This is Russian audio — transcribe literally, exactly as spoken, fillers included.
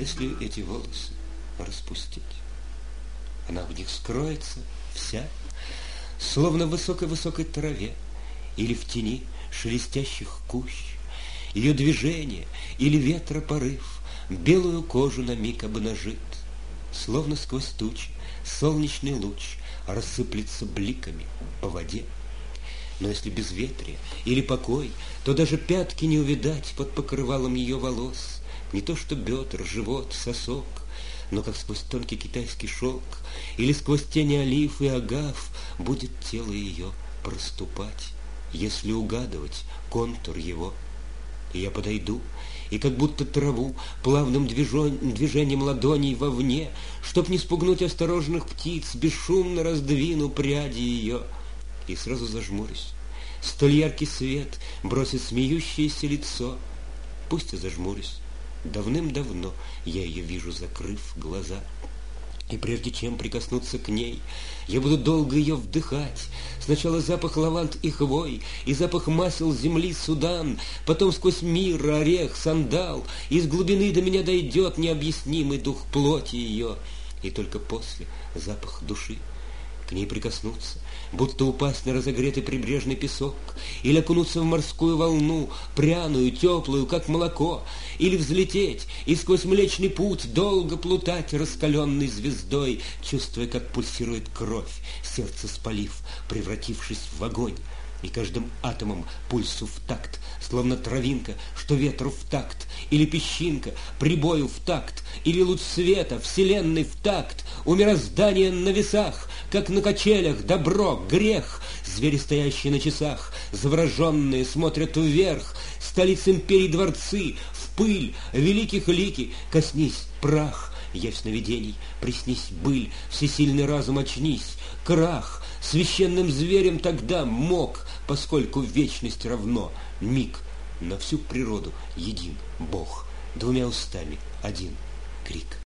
если эти волосы распустить, она в них скроется вся, словно в высокой-высокой траве или в тени шелестящих кущ. Ее движение или ветра порыв белую кожу на миг обнажит, словно сквозь тучи солнечный луч рассыплется бликами по воде. Но если безветрие или покой, то даже пятки не увидать под покрывалом ее волос. Не то что бедра, живот, сосок, но как сквозь тонкий китайский шелк или сквозь тени олив и агав будет тело ее проступать, если угадывать контур его. И я подойду, и как будто траву плавным движением ладоней вовне, чтоб не спугнуть осторожных птиц, бесшумно раздвину пряди ее. И сразу зажмурюсь. Столь яркий свет бросит смеющееся лицо. Пусть я зажмурюсь. Давным-давно я ее вижу, закрыв глаза. И прежде чем прикоснуться к ней, я буду долго ее вдыхать. Сначала запах лаванд и хвой, и запах масел земли Судан, потом сквозь мир, орех, сандал, из глубины до меня дойдет необъяснимый дух плоти ее. И только после запах души. К ней прикоснуться, будто упасть на разогретый прибрежный песок, или окунуться в морскую волну, пряную, теплую, как молоко, или взлететь и сквозь Млечный Путь долго плутать раскаленной звездой, чувствуя, как пульсирует кровь, сердце спалив, превратившись в огонь. И каждым атомом пульсу в такт, словно травинка, что ветру в такт, или песчинка, прибою в такт, или луч света, вселенной в такт, у мироздания на весах, как на качелях, добро, грех. Звери, стоящие на часах, завороженные, смотрят вверх, столиц империй дворцы, в пыль великих лики, коснись прах. Явь сновидений, приснись быль, всесильный разум очнись, крах. Священным зверем тогда мог, поскольку вечность равно миг. На всю природу един Бог, двумя устами один крик.